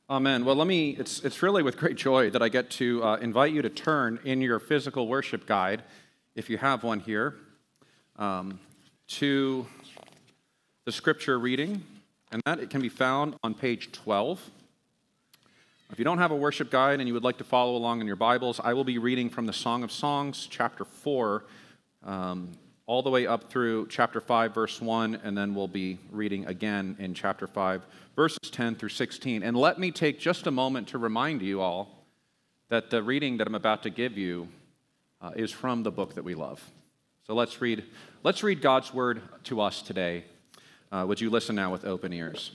Amen. Well, it's really with great joy that I get to invite you to turn in your physical worship guide, if you have one here, to the scripture reading, and that it can be found on page 12. If you don't have a worship guide and you would like to follow along in your Bibles, I will be reading from the Song of Songs, chapter 4, all the way up through chapter 5, verse 1, and then we'll be reading again in chapter 5, verses 10 through 16. And let me take just a moment to remind you all that the reading that I'm about to give you is from the book that we love. So let's read God's word to us today. Would you listen now with open ears?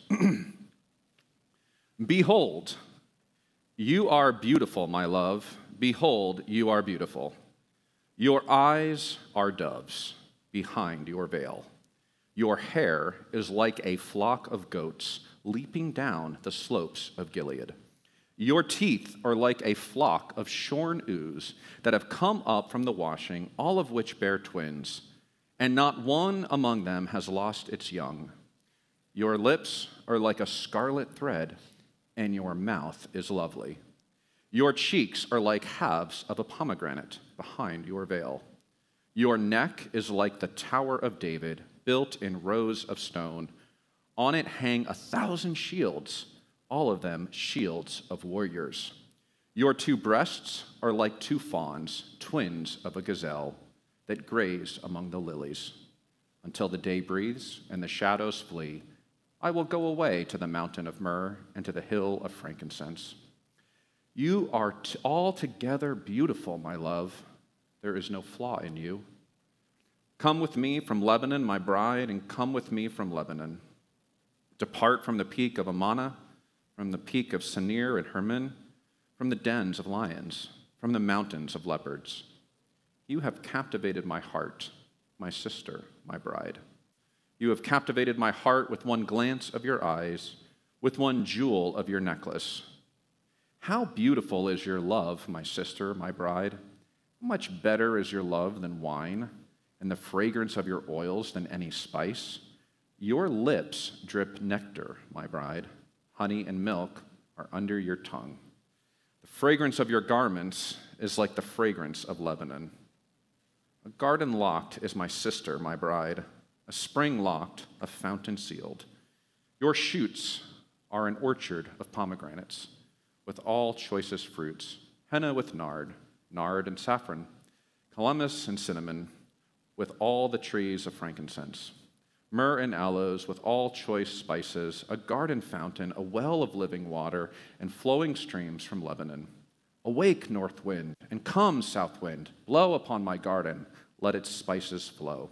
Behold, you are beautiful, my love. Behold, you are beautiful. Your eyes are doves behind your veil. Your hair is like a flock of goats leaping down the slopes of Gilead. Your teeth are like a flock of shorn ewes that have come up from the washing, all of which bear twins, and not one among them has lost its young. Your lips are like a scarlet thread, and your mouth is lovely. Your cheeks are like halves of a pomegranate behind your veil. Your neck is like the Tower of David, built in rows of stone. On it hang 1,000 shields, all of them shields of warriors. Your two breasts are like two fawns, twins of a gazelle, that graze among the lilies. Until the day breathes and the shadows flee, I will go away to the mountain of myrrh and to the hill of frankincense. You are altogether beautiful, my love. There is no flaw in you. Come with me from Lebanon, my bride, and come with me from Lebanon. Depart from the peak of Amana, from the peak of Senir and Hermon, from the dens of lions, from the mountains of leopards. You have captivated my heart, my sister, my bride. You have captivated my heart with one glance of your eyes, with one jewel of your necklace. How beautiful is your love, my sister, my bride. How much better is your love than wine, and the fragrance of your oils than any spice. Your lips drip nectar, my bride. Honey and milk are under your tongue. The fragrance of your garments is like the fragrance of Lebanon. A garden locked is my sister, my bride. A spring locked, a fountain sealed. Your shoots are an orchard of pomegranates, with all choicest fruits, henna with nard and saffron, calamus and cinnamon, with all the trees of frankincense, myrrh and aloes, with all choice spices, a garden fountain, a well of living water, and flowing streams from Lebanon. Awake, north wind, and come, south wind, blow upon my garden, let its spices flow.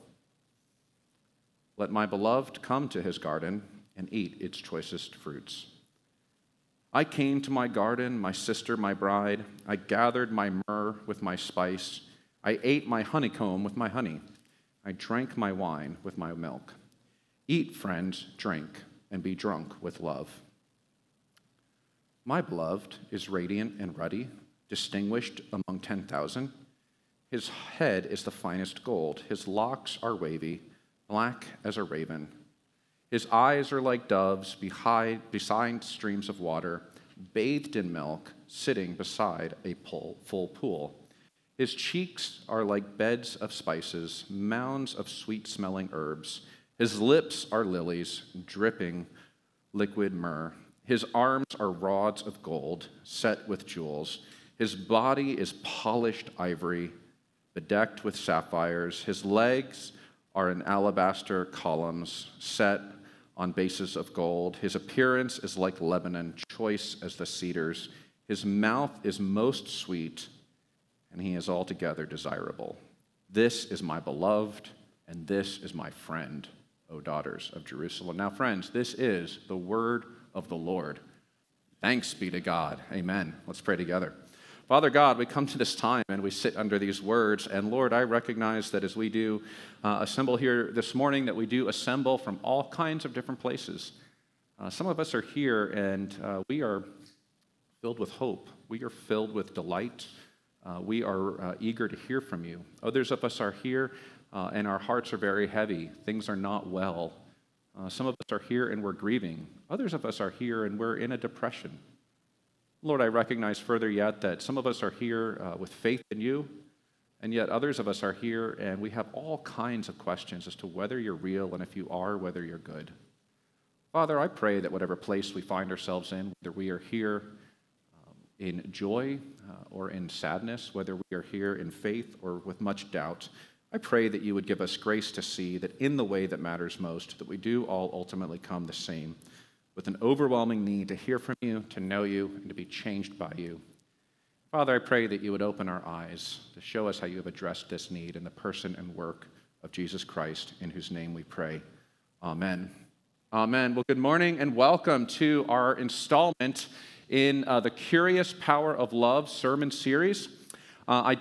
Let my beloved come to his garden and eat its choicest fruits. I came to my garden, my sister, my bride. I gathered my myrrh with my spice. I ate my honeycomb with my honey. I drank my wine with my milk. Eat, friends, drink, and be drunk with love. My beloved is radiant and ruddy, distinguished among 10,000. His head is the finest gold. His locks are wavy, black as a raven. His eyes are like doves beside streams of water, bathed in milk, sitting beside a full pool. His cheeks are like beds of spices, mounds of sweet-smelling herbs. His lips are lilies, dripping liquid myrrh. His arms are rods of gold, set with jewels. His body is polished ivory, bedecked with sapphires. His legs are in alabaster columns, set on bases of gold. His appearance is like Lebanon, choice as the cedars. His mouth is most sweet, and he is altogether desirable. This is my beloved, and this is my friend, O daughters of Jerusalem. Now, friends, this is the word of the Lord. Thanks be to God. Amen. Let's pray together. Father God, we come to this time and we sit under these words. And Lord, I recognize that as we do assemble here this morning, that we do assemble from all kinds of different places. Some of us are here and we are filled with hope. We are filled with delight. We are eager to hear from you. Others of us are here and our hearts are very heavy. Things are not well. Some of us are here and we're grieving. Others of us are here and we're in a depression. Lord, I recognize further yet that some of us are here with faith in you, and yet others of us are here and we have all kinds of questions as to whether you're real, and if you are, whether you're good. Father, I pray that whatever place we find ourselves in, whether we are here in joy or in sadness, whether we are here in faith or with much doubt, I pray that you would give us grace to see that in the way that matters most, that we do all ultimately come the same, with an overwhelming need to hear from you, to know you, and to be changed by you. Father, I pray that you would open our eyes to show us how you have addressed this need in the person and work of Jesus Christ, in whose name we pray. Amen. Amen. Well, good morning and welcome to our installment in the Curious Power of Love sermon series. I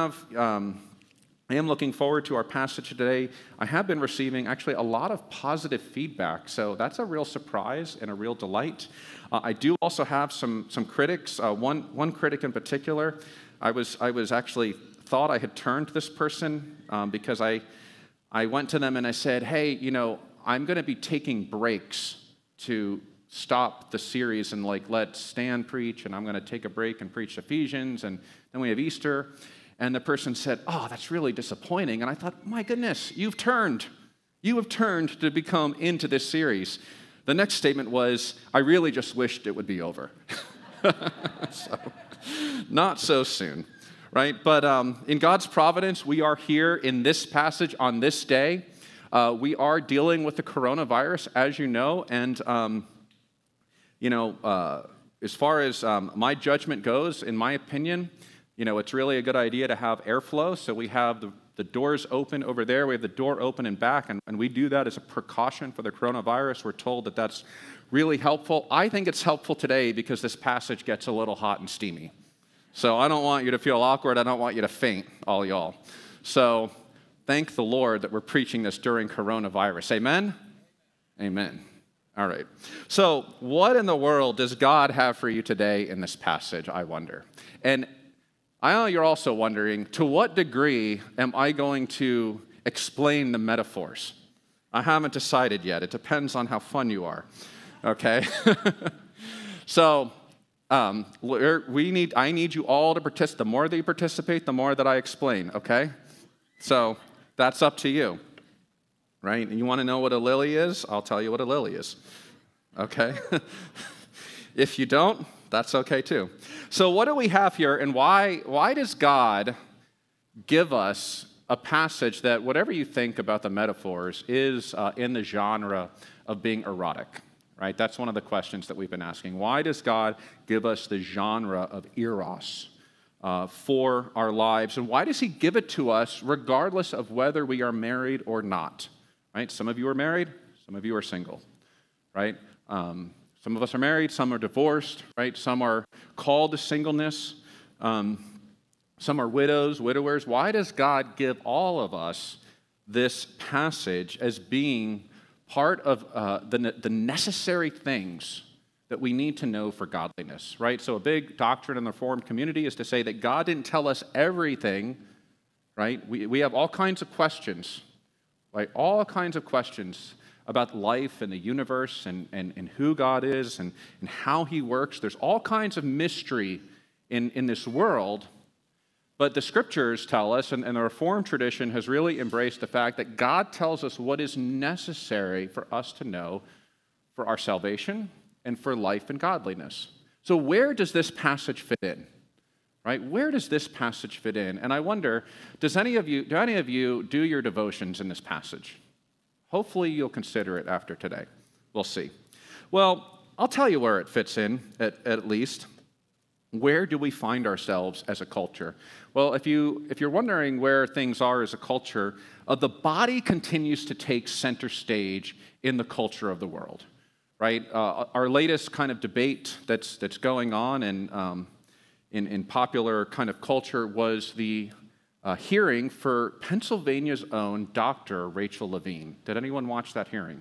am looking forward to our passage today. I have been receiving actually a lot of positive feedback, so that's a real surprise and a real delight. I do also have some critics. One critic in particular, I was actually thought I had turned this person because I went to them and I said, hey, I'm going to be taking breaks to stop the series and let Stan preach, and I'm going to take a break and preach Ephesians, and then we have Easter. And the person said, oh, that's really disappointing. And I thought, my goodness, you have turned to become into this series. The next statement was, I really just wished it would be over. So, not so soon, right? But in God's providence, we are here in this passage on this day. We are dealing with the coronavirus, as you know, and as far as my judgment goes, in my opinion, it's really a good idea to have airflow. So we have the doors open over there. We have the door open and back, and we do that as a precaution for the coronavirus. We're told that that's really helpful. I think it's helpful today because this passage gets a little hot and steamy. So I don't want you to feel awkward. I don't want you to faint, all y'all. So thank the Lord that we're preaching this during coronavirus. Amen? Amen. All right. So what in the world does God have for you today in this passage, I wonder? And I know you're also wondering, to what degree am I going to explain the metaphors? I haven't decided yet. It depends on how fun you are, okay? So I need you all to participate. The more that you participate, the more that I explain, okay? So that's up to you, right? And you want to know what a lily is? I'll tell you what a lily is, okay? If you don't, that's okay too. So what do we have here, and why does God give us a passage that, whatever you think about the metaphors, is in the genre of being erotic, right? That's one of the questions that we've been asking. Why does God give us the genre of eros for our lives, and why does he give it to us regardless of whether we are married or not, right? Some of you are married, some of you are single, right? Some of us are married, some are divorced, right? Some are called to singleness. Some are widows, widowers. Why does God give all of us this passage as being part of the necessary things that we need to know for godliness, right? So a big doctrine in the Reformed community is to say that God didn't tell us everything, right? We have all kinds of questions, right? All kinds of questions about life and the universe and who God is and how he works. There's all kinds of mystery in this world, but the scriptures tell us, and the Reformed tradition has really embraced the fact that God tells us what is necessary for us to know for our salvation and for life and godliness. So where does this passage fit in? Right? Where does this passage fit in? And I wonder, do any of you do your devotions in this passage? Hopefully you'll consider it after today. We'll see. Well, I'll tell you where it fits in, at least. Where do we find ourselves as a culture? Well, if you're wondering where things are as a culture, the body continues to take center stage in the culture of the world, right? Our latest kind of debate that's going on in popular kind of culture was the hearing for Pennsylvania's own Dr. Rachel Levine. Did anyone watch that hearing?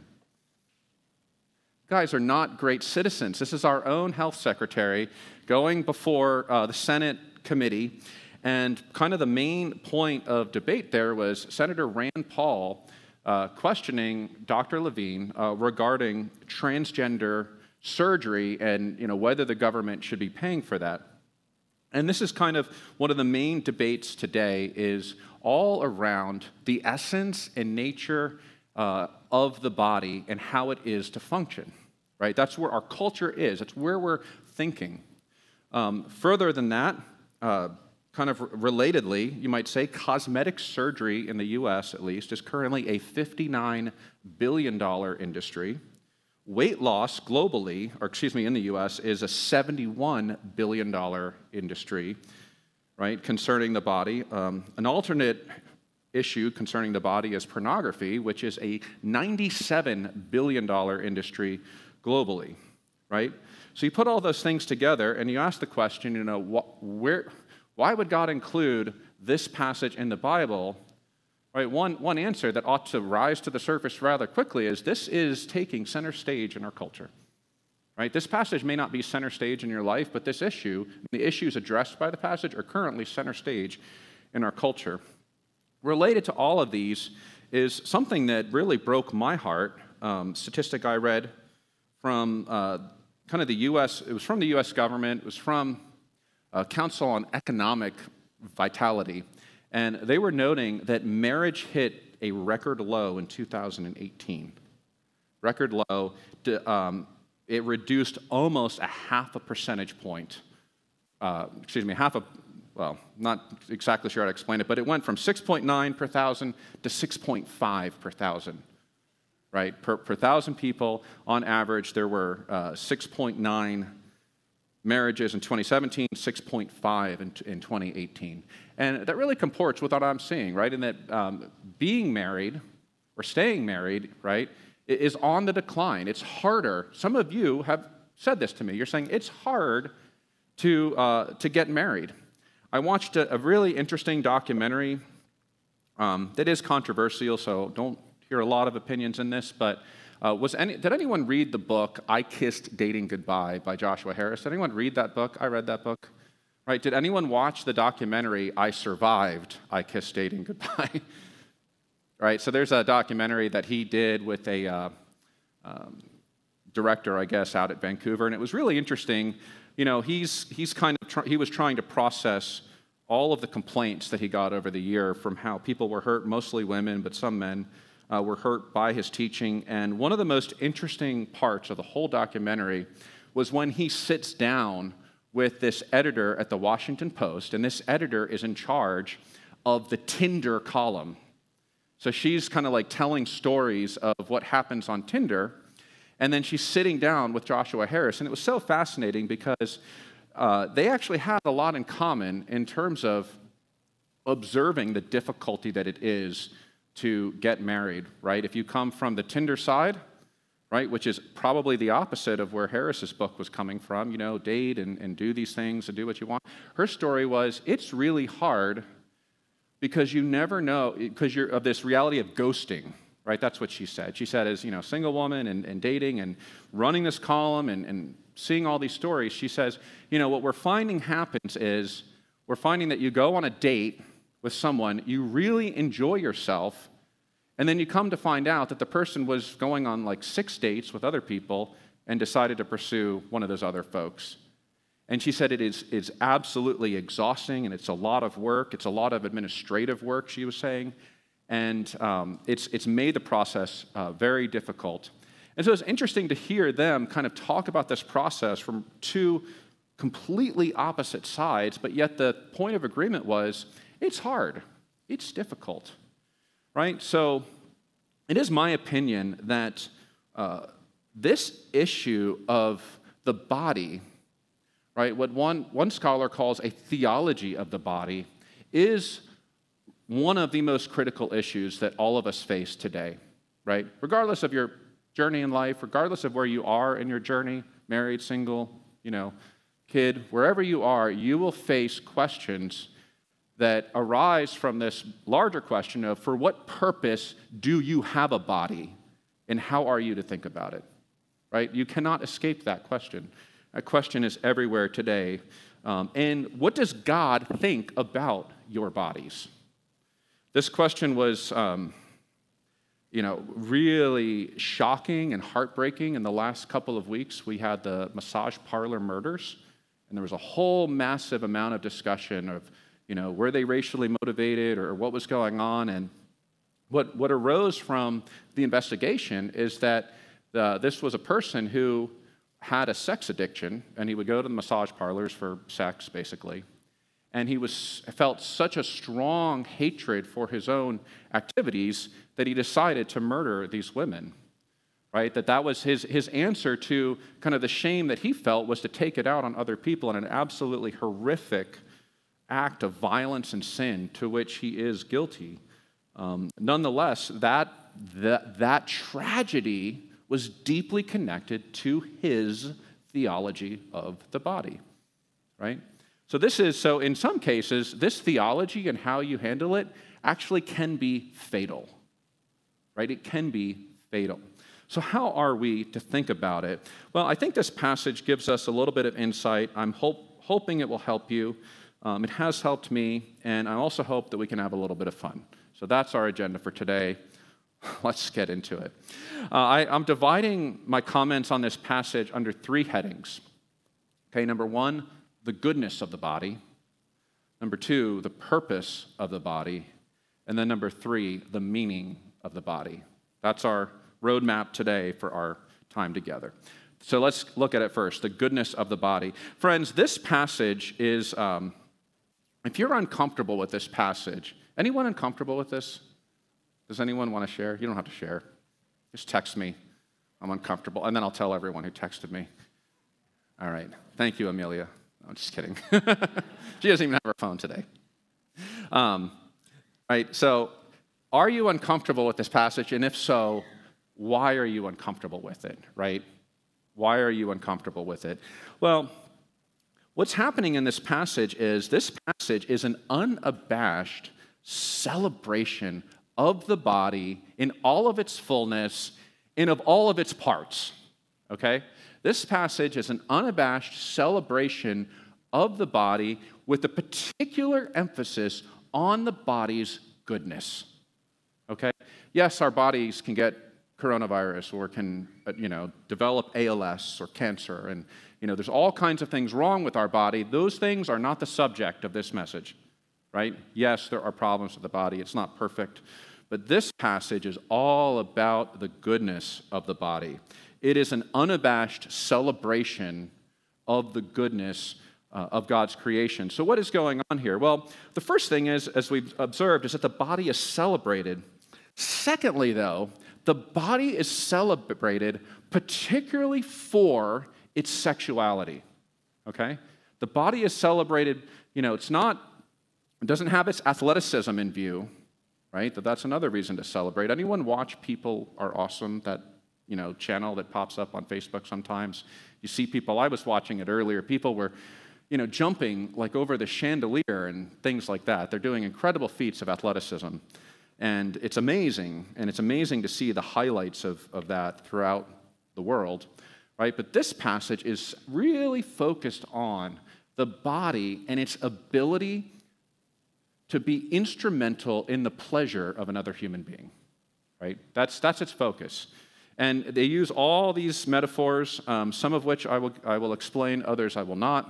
Guys are not great citizens. This is our own health secretary going before the Senate committee, and kind of the main point of debate there was Senator Rand Paul questioning Dr. Levine regarding transgender surgery and whether the government should be paying for that. And this is kind of one of the main debates today, is all around the essence and nature of the body and how it is to function, right? That's where our culture is. That's where we're thinking. Further than that, kind of relatedly, you might say, cosmetic surgery in the U.S., at least, is currently a $59 billion industry. Weight loss globally, in the U.S., is a $71 billion industry, right, concerning the body. An alternate issue concerning the body is pornography, which is a $97 billion industry globally, right? So you put all those things together and you ask the question, why would God include this passage in the Bible? Right, one answer that ought to rise to the surface rather quickly is this is taking center stage in our culture. Right? This passage may not be center stage in your life, but this issue, the issues addressed by the passage, are currently center stage in our culture. Related to all of these is something that really broke my heart. Statistic I read from kind of the U.S. It was from the U.S. government. It was from Council on Economic Vitality. And they were noting that marriage hit a record low in 2018. Record low. It reduced almost a half a percentage point. Not exactly sure how to explain it, but it went from 6.9 per thousand to 6.5 per thousand. Right? Per thousand people, on average, there were 6.9 marriages in 2017, 6.5 in 2018. And that really comports with what I'm seeing, right? In that being married or staying married, right, is on the decline. It's harder. Some of you have said this to me. You're saying it's hard to get married. I watched a really interesting documentary that is controversial, so don't hear a lot of opinions in this, but did anyone read the book, I Kissed Dating Goodbye by Joshua Harris? Did anyone read that book? I read that book. Right? Did anyone watch the documentary, I Survived, I Kissed Dating Goodbye? Right? So there's a documentary that he did with a director, I guess, out at Vancouver, and it was really interesting. He was trying to process all of the complaints that he got over the year from how people were hurt, mostly women, but some men, were hurt by his teaching. And one of the most interesting parts of the whole documentary was when he sits down with this editor at the Washington Post, and this editor is in charge of the Tinder column. So she's kind of like telling stories of what happens on Tinder, and then she's sitting down with Joshua Harris. And it was so fascinating because they actually had a lot in common in terms of observing the difficulty that it is to get married, right? If you come from the Tinder side, right, which is probably the opposite of where Harris's book was coming from, date and do these things and do what you want. Her story was, it's really hard because you never know, because you're of this reality of ghosting, right? That's what she said. She said, as single woman and dating and running this column and seeing all these stories, she says, what we're finding happens is we're finding that you go on a date with someone, you really enjoy yourself, and then you come to find out that the person was going on like 6 dates with other people and decided to pursue one of those other folks. And she said it is absolutely exhausting, and it's a lot of work. It's a lot of administrative work, she was saying, and it's made the process very difficult. And so it's interesting to hear them kind of talk about this process from two completely opposite sides, but yet the point of agreement was, it's hard, it's difficult, right? So it is my opinion that this issue of the body, right, what one scholar calls a theology of the body, is one of the most critical issues that all of us face today, right? Regardless of your journey in life, regardless of where you are in your journey, married, single, kid, wherever you are, you will face questions that arise from this larger question of, for what purpose do you have a body, and how are you to think about it, right? You cannot escape that question. That question is everywhere today. And what does God think about your bodies? This question was really shocking and heartbreaking. In the last couple of weeks, we had the massage parlor murders, and there was a whole massive amount of discussion of, were they racially motivated or what was going on? And what arose from the investigation is that this was a person who had a sex addiction, and he would go to the massage parlors for sex, basically. And he felt such a strong hatred for his own activities that he decided to murder these women, right? That was his answer to kind of the shame that he felt, was to take it out on other people in an absolutely horrific act of violence and sin to which he is guilty. Nonetheless, that tragedy was deeply connected to his theology of the body, right? So in some cases, this theology and how you handle it actually can be fatal, right? It can be fatal. So how are we to think about it? Well, I think this passage gives us a little bit of insight. I'm hoping it will help you. It has helped me, and I also hope that we can have a little bit of fun. So that's our agenda for today. Let's get into it. I'm dividing my comments on this passage under 3 headings. Okay, number 1, the goodness of the body. Number 2, the purpose of the body. And then number 3, the meaning of the body. That's our roadmap today for our time together. So let's look at it first, the goodness of the body. Friends, this passage is, if you're uncomfortable with this passage, anyone uncomfortable with this? Does anyone want to share? You don't have to share. Just text me. I'm uncomfortable. And then I'll tell everyone who texted me. All right. Thank you, Amelia. No, I'm just kidding. She doesn't even have her phone today. Right. So are you uncomfortable with this passage? And if so, why are you uncomfortable with it? Right? Why are you uncomfortable with it? Well, what's happening in this passage is an unabashed celebration of the body in all of its fullness and of all of its parts, okay? This passage is an unabashed celebration of the body with a particular emphasis on the body's goodness, okay? Yes, our bodies can get coronavirus or can, develop ALS or cancer, and, there's all kinds of things wrong with our body. Those things are not the subject of this message, right? Yes, there are problems with the body. It's not perfect. But this passage is all about the goodness of the body. It is an unabashed celebration of the goodness of God's creation. So what is going on here? Well, the first thing is, as we've observed, is that the body is celebrated. Secondly, though, the body is celebrated particularly for its sexuality, okay? The body is celebrated, it doesn't have its athleticism in view, right? That's another reason to celebrate. Anyone watch People Are Awesome, that channel that pops up on Facebook sometimes? You see people, I was watching it earlier, people were, jumping like over the chandelier and things like that. They're doing incredible feats of athleticism. And it's amazing to see the highlights of that throughout the world, right? But this passage is really focused on the body and its ability to be instrumental in the pleasure of another human being, right? That's its focus. And they use all these metaphors, some of which I will explain, others I will not.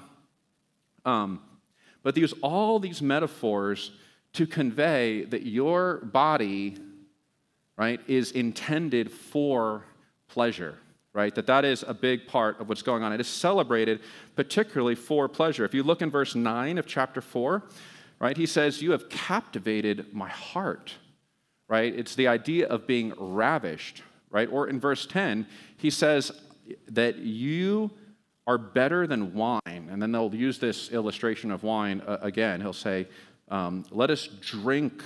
But they use all these metaphors to convey that your body, right, is intended for pleasure, right? That is a big part of what's going on. It is celebrated particularly for pleasure. If you look in verse 9 of chapter 4, right, he says, "You have captivated my heart," right? It's the idea of being ravished, right? Or in verse 10, he says that you are better than wine. And then they'll use this illustration of wine again. He'll say, let us drink,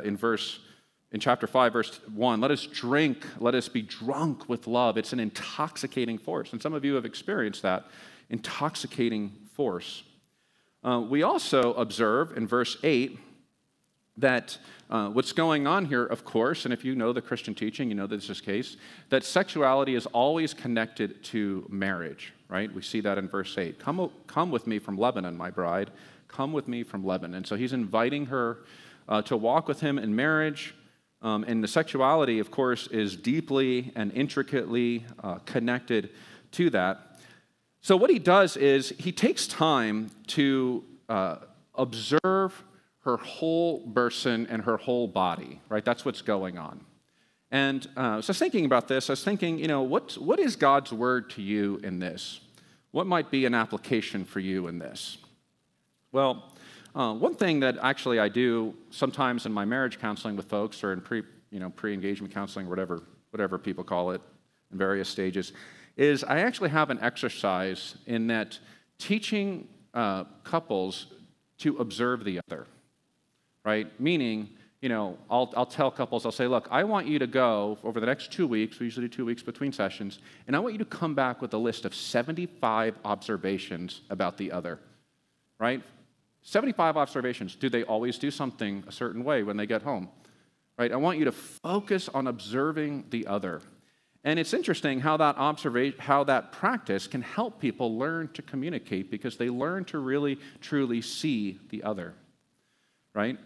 in chapter 5, verse 1, let us be drunk with love. It's an intoxicating force. And some of you have experienced that intoxicating force. We also observe in verse 8 that what's going on here, of course, and if you know the Christian teaching, you know this is the case, that sexuality is always connected to marriage, right? We see that in verse 8. Come with me from Lebanon, my bride. Come with me from Lebanon. And so he's inviting her to walk with him in marriage, And the sexuality, of course, is deeply and intricately connected to that. So what he does is he takes time to observe her whole person and her whole body, right? That's what's going on. And so I was thinking about this. I was thinking, what is God's word to you in this? What might be an application for you in this? Well, one thing that actually I do sometimes in my marriage counseling with folks, or in pre-engagement counseling, whatever people call it, in various stages, is I actually have an exercise in that teaching couples to observe the other, right? Meaning, I'll tell couples, I'll say, look, I want you to go over the next 2 weeks, we usually do 2 weeks between sessions, and I want you to come back with a list of 75 observations about the other, right? 75 observations. Do they always do something a certain way when they get home, right? I want you to focus on observing the other. And it's interesting how that practice can help people learn to communicate, because they learn to really, truly see the other, right?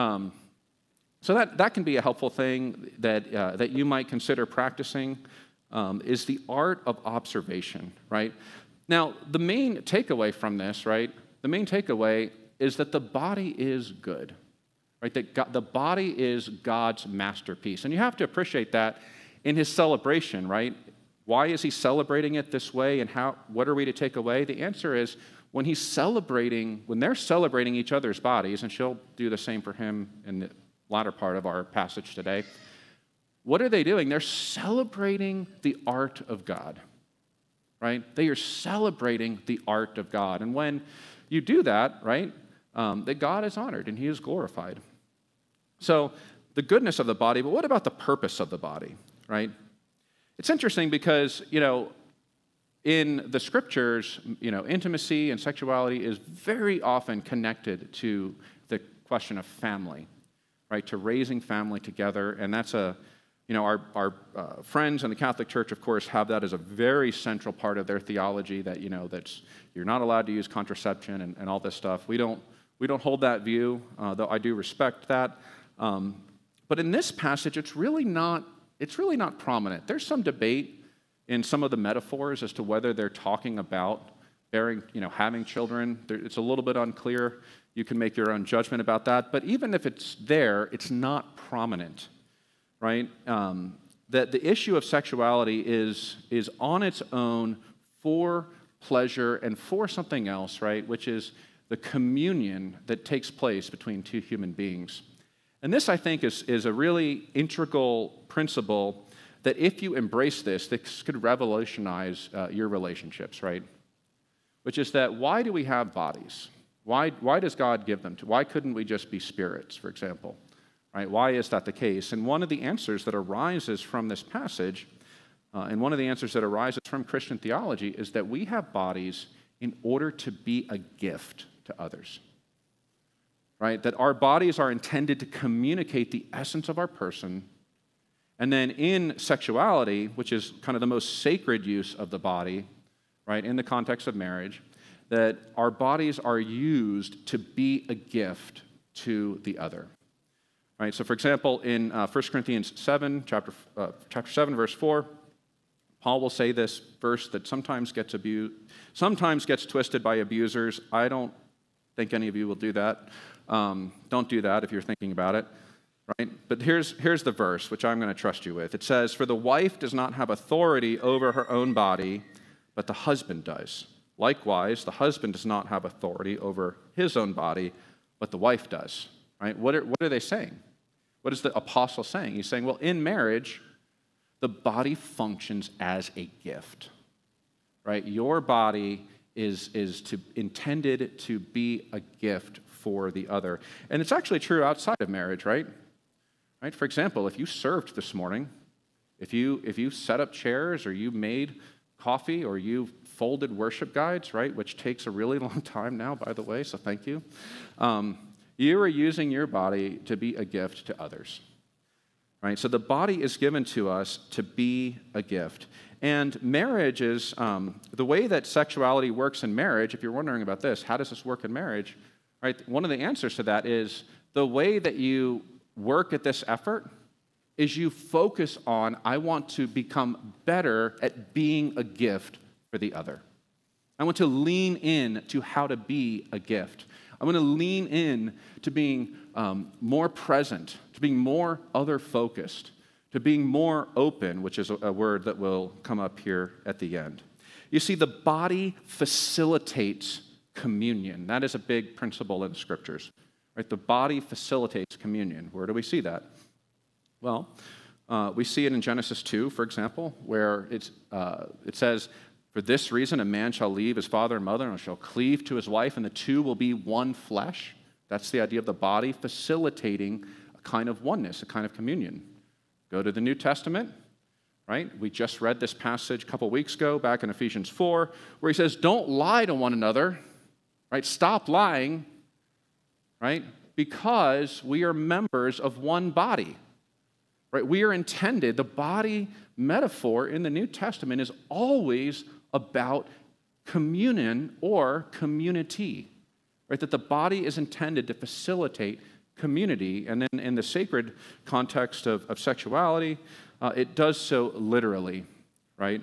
So that can be a helpful thing that you might consider practicing, is the art of observation, right? Now, the main takeaway from this, right? The main takeaway is that the body is good, right? That the body is God's masterpiece. And you have to appreciate that in his celebration, right? Why is he celebrating it this way, and what are we to take away? The answer is when they're celebrating each other's bodies, and she'll do the same for him in the latter part of our passage today. What are they doing? They're celebrating the art of God, right? They are celebrating the art of God. And when you do that, right, that God is honored and he is glorified. So the goodness of the body, but what about the purpose of the body, right? It's interesting because, in the scriptures, intimacy and sexuality is very often connected to the question of family, right? To raising family together. And that's our friends in the Catholic Church, of course, have that as a very central part of their theology, that, that's you're not allowed to use contraception and all this stuff. We don't hold that view, though I do respect that. But in this passage, it's really not prominent. There's some debate in some of the metaphors as to whether they're talking about having children. It's a little bit unclear. You can make your own judgment about that. But even if it's there, it's not prominent, right? That the issue of sexuality is on its own for pleasure and for something else, right? Which is the communion that takes place between two human beings. And this, I think, is a really integral principle that if you embrace this could revolutionize your relationships, right? Which is that why do we have bodies? Why does God give them to? Why couldn't we just be spirits, for example? Right? Why is that the case? And one of the answers that arises from this passage, and one of the answers that arises from Christian theology, is that we have bodies in order to be a gift to others. Right? That our bodies are intended to communicate the essence of our person. And then in sexuality, which is kind of the most sacred use of the body, right, in the context of marriage, that our bodies are used to be a gift to the other. Right? So, for example, in 1 Corinthians 7, chapter 7, verse 4, Paul will say this verse that sometimes gets twisted by abusers. I don't think any of you will do that. Don't do that if you're thinking about it. Right? But here's the verse, which I'm going to trust you with. It says, "For the wife does not have authority over her own body, but the husband does. Likewise, the husband does not have authority over his own body, but the wife does." Right? What are they saying? What is the apostle saying? He's saying, well, in marriage, the body functions as a gift. Right? Your body is intended to be a gift for the other. And it's actually true outside of marriage, right? Right? For example, if you served this morning, if you set up chairs, or you made coffee, or you folded worship guides, right, which takes a really long time now, by the way, so thank you. You are using your body to be a gift to others, right? So the body is given to us to be a gift. And marriage is, the way that sexuality works in marriage, if you're wondering about this, how does this work in marriage, right? One of the answers to that is the way that you work at this effort is you focus on, I want to become better at being a gift for the other. I want to lean in to how to be a gift. I want to lean in to being more present, to being more other-focused, to being more open, which is a word that will come up here at the end. You see, the body facilitates communion. That is a big principle in the Scriptures. Right? The body facilitates communion. Where do we see that? Well, we see it in Genesis 2, for example, where it says, "For this reason a man shall leave his father and mother and shall cleave to his wife, and the two will be one flesh." That's the idea of the body facilitating a kind of oneness, a kind of communion. Go to the New Testament, right? We just read this passage a couple weeks ago, back in Ephesians 4, where he says, don't lie to one another, right? Stop lying, right? Because we are members of one body, right? We are intended, the body metaphor in the New Testament is always about communion or community, right? That the body is intended to facilitate community, and then in the sacred context of sexuality, it does so literally, right?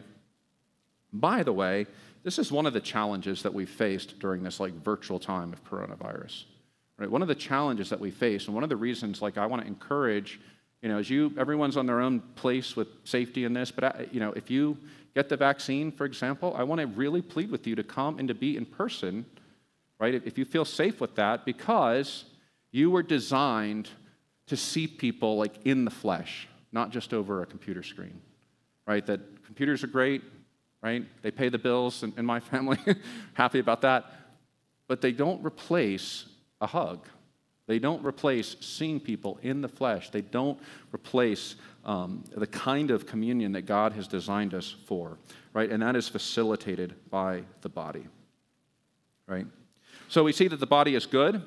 By the way, this is one of the challenges that we faced during this virtual time of coronavirus, right? One of the challenges that we face, and one of the reasons I want to encourage, everyone's on their own place with safety in this, but if you get the vaccine, for example, I want to really plead with you to come and to be in person, right? If you feel safe with that, because you were designed to see people in the flesh, not just over a computer screen, right? That computers are great, right? They pay the bills in my family, happy about that, but they don't replace a hug. They don't replace seeing people in the flesh. They don't replace the kind of communion that God has designed us for, right? And that is facilitated by the body, right? So we see that the body is good.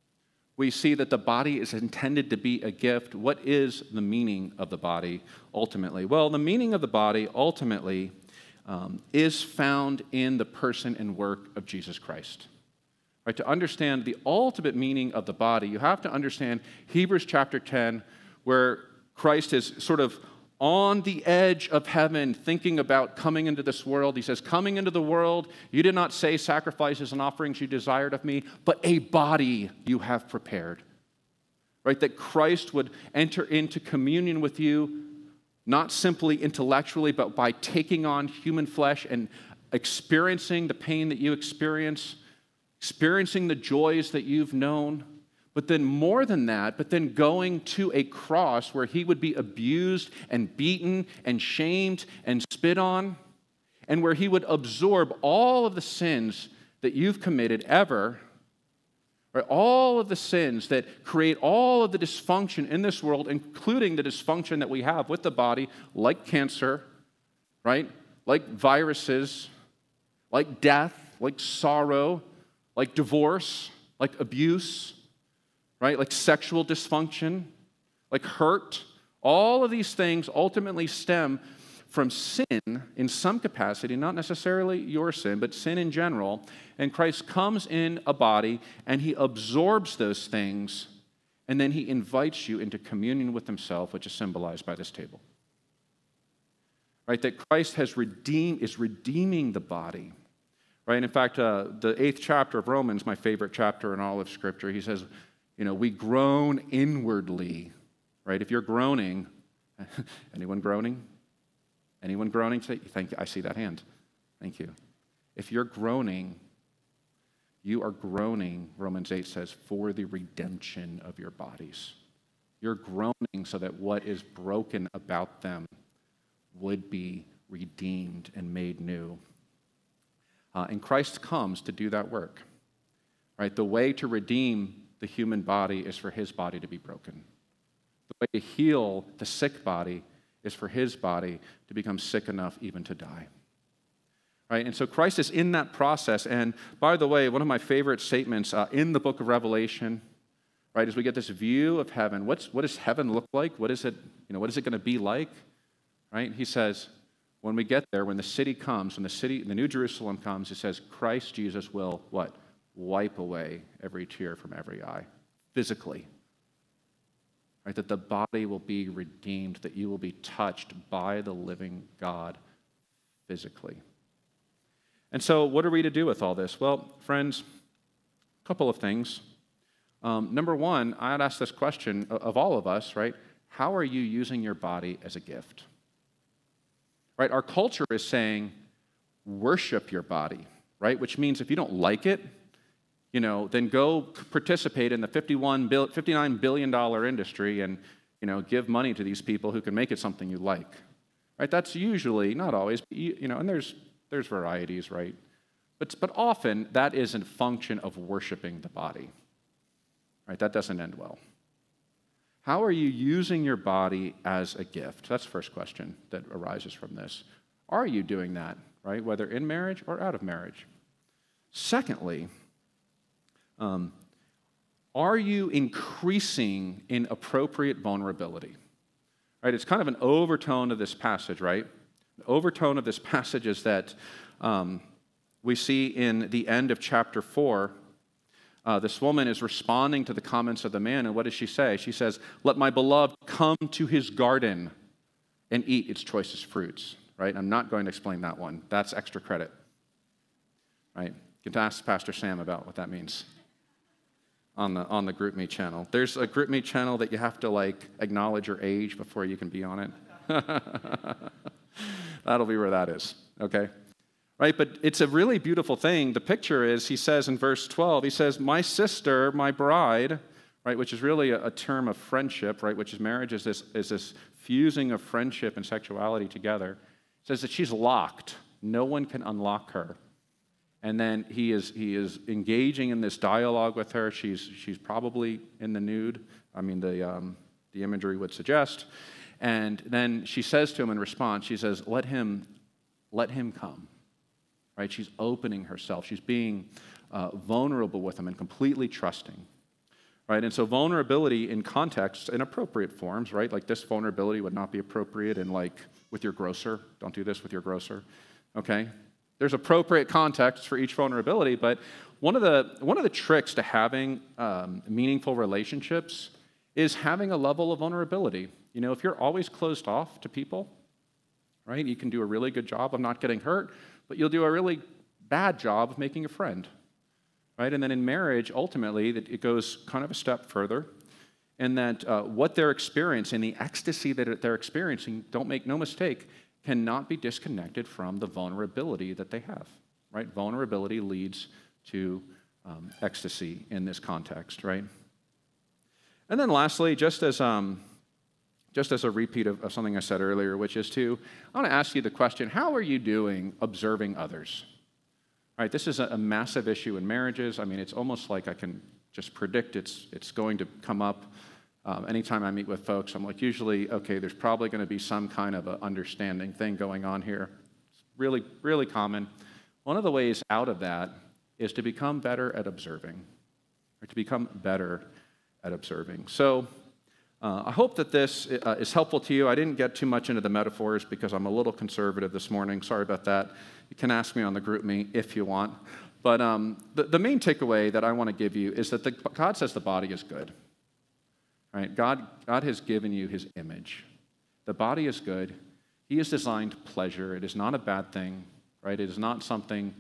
We see that the body is intended to be a gift. What is the meaning of the body ultimately? Well, the meaning of the body ultimately is found in the person and work of Jesus Christ. Right? To understand the ultimate meaning of the body, you have to understand Hebrews chapter 10, where Christ is sort of on the edge of heaven, thinking about coming into this world. He says, coming into the world, you did not say sacrifices and offerings you desired of me, but a body you have prepared. Right? That Christ would enter into communion with you, not simply intellectually, but by taking on human flesh and experiencing the pain that you experience, experiencing the joys that you've known. But then more than that, but then going to a cross where he would be abused and beaten and shamed and spit on, and where he would absorb all of the sins that you've committed ever, right? All of the sins that create all of the dysfunction in this world, including the dysfunction that we have with the body, like cancer, right? Like viruses, like death, like sorrow, like divorce, like abuse, right? Like sexual dysfunction, like hurt. All of these things ultimately stem from sin in some capacity, not necessarily your sin, but sin in general. And Christ comes in a body and he absorbs those things, and then he invites you into communion with himself, which is symbolized by this table. Right? That Christ is redeeming the body. Right? In fact, the 8th chapter of Romans, my favorite chapter in all of Scripture, he says, we groan inwardly, right? If you're groaning, anyone groaning? Anyone groaning? Thank you. I see that hand. Thank you. If you're groaning, you are groaning, Romans 8 says, for the redemption of your bodies. You're groaning so that what is broken about them would be redeemed and made new. And Christ comes to do that work, right? The way to redeem the human body is for his body to be broken. The way to heal the sick body is for his body to become sick enough even to die. Right? And so Christ is in that process. And by the way, one of my favorite statements in the book of Revelation, right, is we get this view of heaven. What does heaven look like? What is it going to be like? Right? He says, when we get there, when the city comes, when the New Jerusalem comes, it says Christ Jesus will what? Wipe away every tear from every eye, physically. right? That the body will be redeemed, that you will be touched by the living God physically. And so what are we to do with all this? Well, friends, a couple of things. Number one, I'd ask this question of all of us, right? How are you using your body as a gift? Right? Our culture is saying, worship your body, right? Which means if you don't like it, then go participate in the $59 billion industry and, give money to these people who can make it something you like, right? That's usually, not always, and there's varieties, right? But often that is a function of worshiping the body, right? That doesn't end well. How are you using your body as a gift? That's the first question that arises from this. Are you doing that, right? Whether in marriage or out of marriage. Secondly, are you increasing in appropriate vulnerability? Right? It's kind of an overtone of this passage, right? The overtone of this passage is that we see in the end of chapter 4, this woman is responding to the comments of the man, and what does she say? She says, "Let my beloved come to his garden and eat its choicest fruits." Right? I'm not going to explain that one. That's extra credit. Right? You can ask Pastor Sam about what that means on the GroupMe channel. There's a GroupMe channel that you have to acknowledge your age before you can be on it. That'll be where that is. Okay? Right? But it's a really beautiful thing. The picture is, he says in verse 12, he says, "My sister, my bride," right, which is really a term of friendship, right, which is marriage is this fusing of friendship and sexuality together, says that she's locked. No one can unlock her. And then he is engaging in this dialogue with her. She's probably in the nude. I mean, the imagery would suggest. And then she says to him in response, she says, let him come. Right? She's opening herself. She's being vulnerable with him and completely trusting. Right? And so vulnerability in context, in appropriate forms, right? Like this vulnerability would not be appropriate in with your grocer. Don't do this with your grocer. Okay? There's appropriate context for each vulnerability, but one of the tricks to having meaningful relationships is having a level of vulnerability. If you're always closed off to people, right, you can do a really good job of not getting hurt, but you'll do a really bad job of making a friend, right? And then in marriage, ultimately, it goes kind of a step further, and that what they're experiencing, the ecstasy that they're experiencing, don't make no mistake, cannot be disconnected from the vulnerability that they have, right? Vulnerability leads to ecstasy in this context, right? And then lastly, just as a repeat of something I said earlier, which is I want to ask you the question, how are you doing observing others? Right, this is a massive issue in marriages. I mean, it's almost like I can just predict it's going to come up. Anytime I meet with folks, I'm usually, okay, there's probably going to be some kind of an understanding thing going on here. It's really, really common. One of the ways out of that is to become better at observing, or to become better at observing. So I hope that this is helpful to you. I didn't get too much into the metaphors because I'm a little conservative this morning. Sorry about that. You can ask me on the GroupMe if you want. But the main takeaway that I want to give you is that God says the body is good. Right? God has given you his image. The body is good. He has designed pleasure. It is not a bad thing. Right? It is not something,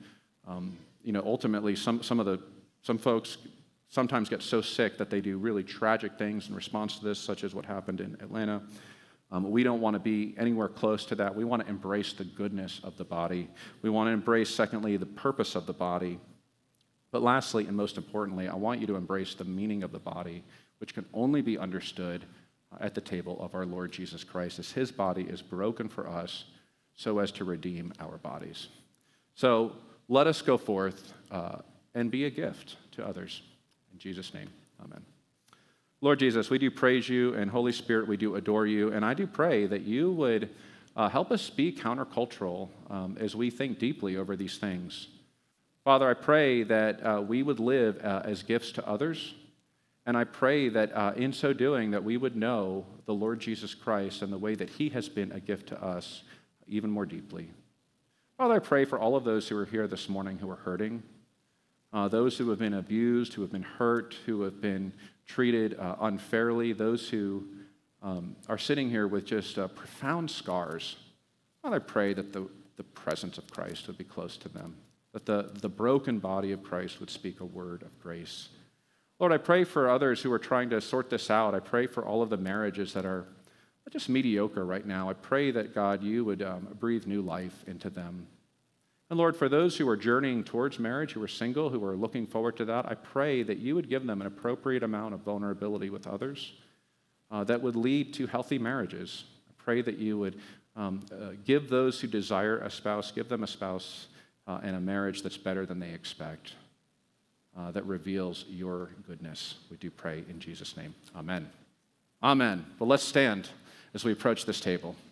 ultimately some folks sometimes get so sick that they do really tragic things in response to this, such as what happened in Atlanta. We don't want to be anywhere close to that. We want to embrace the goodness of the body. We want to embrace, secondly, the purpose of the body. But lastly, and most importantly, I want you to embrace the meaning of the body, which can only be understood at the table of our Lord Jesus Christ, as his body is broken for us so as to redeem our bodies. So let us go forth and be a gift to others. In Jesus' name, amen. Lord Jesus, we do praise you, and Holy Spirit, we do adore you, and I do pray that you would help us be countercultural as we think deeply over these things. Father, I pray that we would live as gifts to others, and I pray that in so doing that we would know the Lord Jesus Christ and the way that he has been a gift to us even more deeply. Father, I pray for all of those who are here this morning who are hurting, those who have been abused, who have been hurt, who have been treated unfairly, those who are sitting here with just profound scars, Lord, I pray that the presence of Christ would be close to them, that the broken body of Christ would speak a word of grace. Lord, I pray for others who are trying to sort this out. I pray for all of the marriages that are just mediocre right now. I pray that, God, you would breathe new life into them. And Lord, for those who are journeying towards marriage, who are single, who are looking forward to that, I pray that you would give them an appropriate amount of vulnerability with others that would lead to healthy marriages. I pray that you would give those who desire a spouse, give them a spouse and a marriage that's better than they expect, that reveals your goodness. We do pray in Jesus' name. Amen. Amen. Well, let's stand as we approach this table.